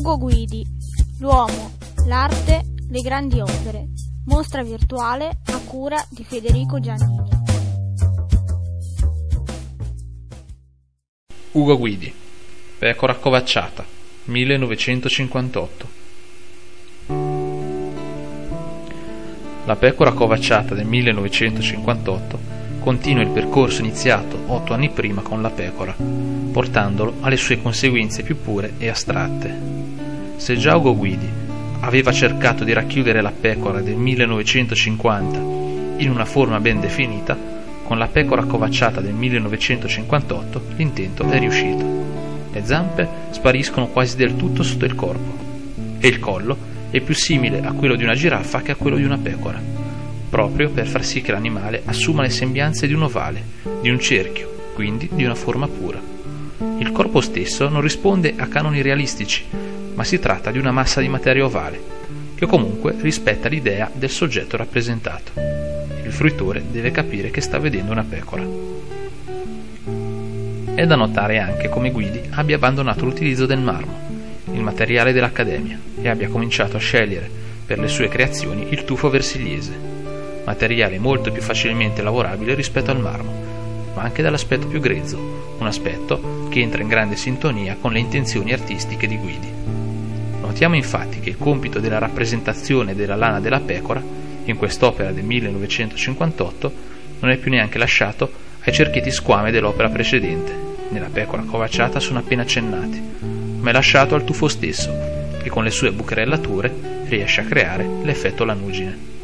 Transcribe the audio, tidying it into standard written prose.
Ugo Guidi, l'uomo, l'arte, le grandi opere. Mostra virtuale a cura di Federico Giannini. Ugo Guidi, Pecora accovacciata, 1958. La pecora accovacciata del 1958 continua il percorso iniziato 8 anni prima con la pecora, portandolo alle sue conseguenze più pure e astratte. Se già Ugo Guidi aveva cercato di racchiudere la pecora del 1950 in una forma ben definita, con la pecora accovacciata del 1958 l'intento è riuscito. Le zampe spariscono quasi del tutto sotto il corpo e il collo è più simile a quello di una giraffa che a quello di una pecora, proprio per far sì che l'animale assuma le sembianze di un ovale, di un cerchio, quindi di una forma pura. Il corpo stesso non risponde a canoni realistici, ma si tratta di una massa di materia ovale, che comunque rispetta l'idea del soggetto rappresentato. Il fruitore deve capire che sta vedendo una pecora. È da notare anche come Guidi abbia abbandonato l'utilizzo del marmo, il materiale dell'Accademia, e abbia cominciato a scegliere per le sue creazioni il tufo versigliese, materiale molto più facilmente lavorabile rispetto al marmo, ma anche dall'aspetto più grezzo, un aspetto che entra in grande sintonia con le intenzioni artistiche di Guidi. Notiamo infatti che il compito della rappresentazione della lana della pecora, in quest'opera del 1958, non è più neanche lasciato ai cerchietti squame dell'opera precedente. Nella pecora accovacciata sono appena accennati, ma è lasciato al tufo stesso, che con le sue bucherellature riesce a creare l'effetto lanugine.